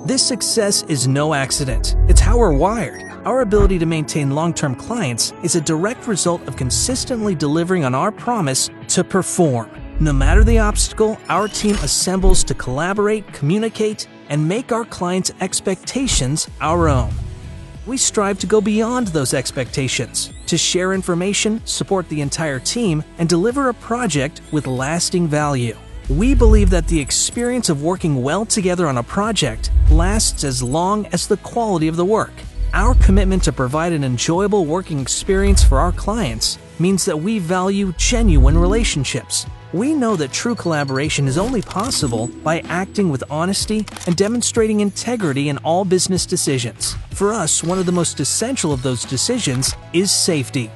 This success is no accident. It's how we're wired. Our ability to maintain long-term clients is a direct result of consistently delivering on our promise to perform. No matter the obstacle, our team assembles to collaborate, communicate, and make our clients' expectations our own. We strive to go beyond those expectations, to share information, support the entire team, and deliver a project with lasting value. We believe that the experience of working well together on a project lasts as long as the quality of the work. Our commitment to provide an enjoyable working experience for our clients means that we value genuine relationships. We know that true collaboration is only possible by acting with honesty and demonstrating integrity in all business decisions. For us, one of the most essential of those decisions is safety.